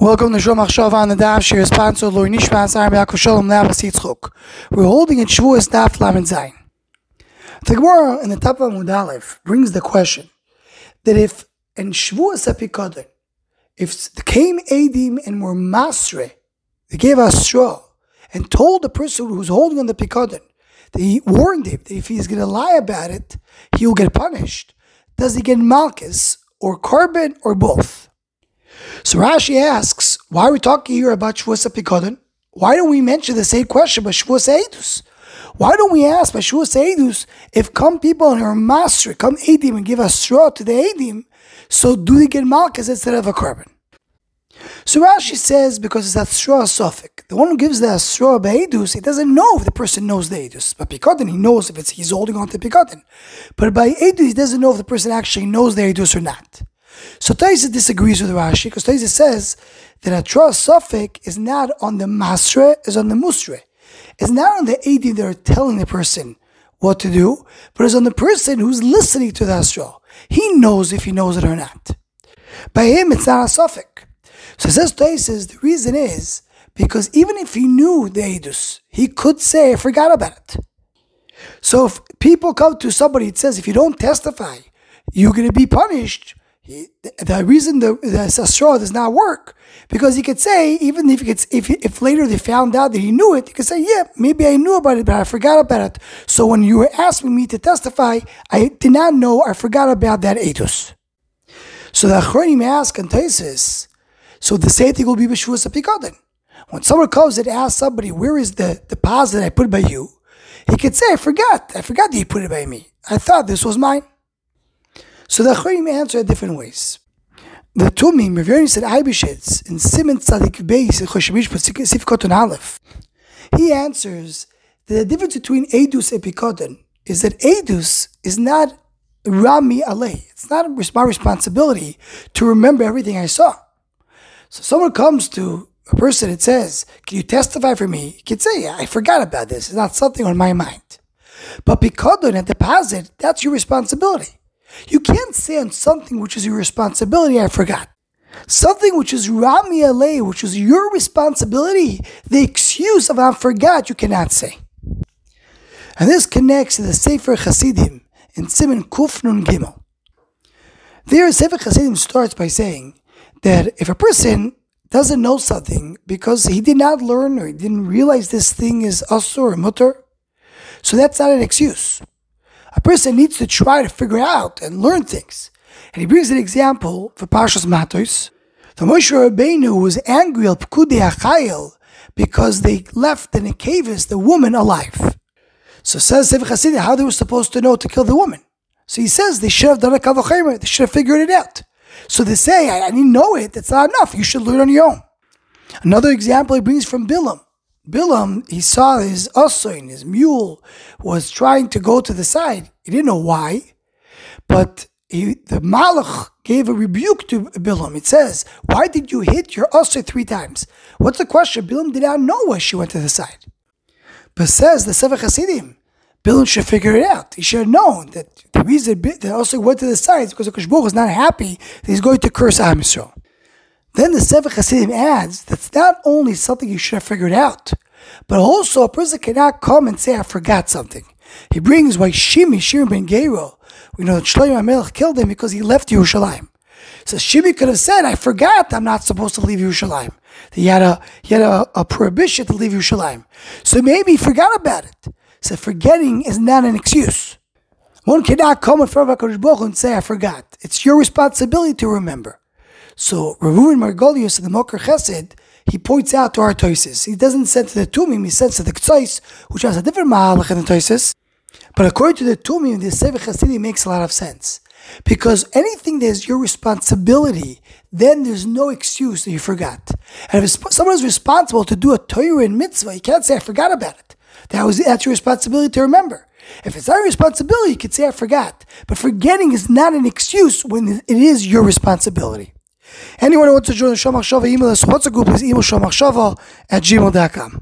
Welcome to Shul Machshava on the Daf. She responds to Loi Nishmas Aram Yaakov Shalom Le'avas Yitzchok. We're holding in Shavuos Daf Lamed Zayin. The Gemara in the top of Amud Aleph brings the question that if in Shavuos HaPikadon, if came Eidim and were Masre, they gave us straw and told the person who's holding on the Pikadon, they warned him that if he's going to lie about it, he will get punished. Does he get Malchus or Korban or both? So Rashi asks, why are we talking here about Shavuos HaPikadon? Why don't we mention the same question about Shavuos HaEidus? Why don't we ask by Shavuos HaEidus, if come people and are master, come Eidim and give a straw to the Eidim, so do they get Malchus instead of a Korban? So Rashi says, because it's that straw suffix. The one who gives the straw by Eidus, he doesn't know if the person knows the Eidus. By Pikadon, he knows if he's holding on to Pikadon. But by Eidus, he doesn't know if the person actually knows the Eidus or not. So Taisa disagrees with Rashi, because Taisa says that a straw suffix is not on the Masre, is on the Musre. It's not on the Eidim that are telling the person what to do, but it's on the person who's listening to that straw. He knows if he knows it or not. By him, it's not a suffix. So it says Taisa, the reason is because even if he knew the Eidus, he could say, I forgot about it. So if people come to somebody, it says, if you don't testify, you're going to be punished. The reason the straw does not work, because he could say, even if later they found out that he knew it, he could say, yeah, maybe I knew about it, but I forgot about it. So when you were asking me to testify, I did not know, I forgot about that Eidus. So the Achronim ask and Taisis, so the same thing will be b'Shavuos HaPikadon. When someone comes and asks somebody, where is the deposit I put by you? He could say, I forgot that you put it by me. I thought this was mine. So the Achronim answer in different ways. The Tumim, Rav Yoni said, Aibishitz, in Simen Tzadik Beis, in Choshemish Sif Koton Aleph, he answers that the difference between Eidus and Pikadon is that Eidus is not Rami Alei. It's not my responsibility to remember everything I saw. So someone comes to a person and says, can you testify for me? He can say, yeah, I forgot about this. It's not something on my mind. But Pikadon and deposit, that's your responsibility. You can't say on something which is your responsibility, I forgot. Something which is Rami Alei, which is your responsibility, the excuse of I forgot, you cannot say. And this connects to the Sefer Chasidim in Simen Kuf Nun Gimel. There, Sefer Chasidim starts by saying that if a person doesn't know something because he did not learn or he didn't realize this thing is asur or mutter, so that's not an excuse. A person needs to try to figure out and learn things. And he brings an example for Parshas Matos. The Moshe Rabbeinu was angry al Pekudei HaChayil because they left in a cave the woman alive. So says Sefer Chasidim how they were supposed to know to kill the woman. So he says they should have done a kal v'chomer. They should have figured it out. So they say, I didn't know it. That's not enough. You should learn on your own. Another example he brings from Bilam. Bilam, he saw his osoin, his mule, was trying to go to the side. He didn't know why, but the Malach gave a rebuke to Bilam. It says, why did you hit your osoin 3 times? What's the question? Bilam did not know why she went to the side. But says the Sefer Chasidim, Bilam should figure it out. He should have known that the reason the osoin went to the side is because the Kosh Baruch was not happy that he's going to curse Am Yisrael. Then the Sefer Chasidim adds that's not only something you should have figured out, but also a person cannot come and say, I forgot something. He brings why Shimon ben Gero, we know that Shlomo HaMelech killed him because he left Yerushalayim. So Shimon could have said, I forgot I'm not supposed to leave Yerushalayim. He had a prohibition to leave Yerushalayim. So maybe he forgot about it. So forgetting is not an excuse. One cannot come in front of HaKadosh Baruch Hu and say, I forgot. It's your responsibility to remember. So Rav Reuven Margolius in the Mokar Chesed, he points out to our Toises. He doesn't send to the Tumim, he sends to the K'tzais, which has a different Mahalach in the Toises. But according to the Tumim, the Sefer Chasidim makes a lot of sense. Because anything that is your responsibility, then there's no excuse that you forgot. And if someone is responsible to do a Torah and mitzvah, you can't say, I forgot about it. That's your responsibility to remember. If it's not your responsibility, you could say, I forgot. But forgetting is not an excuse when it is your responsibility. Anyone who wants to join the Shul Machshava email us, what's a group, please email shulmachshava@gmail.com.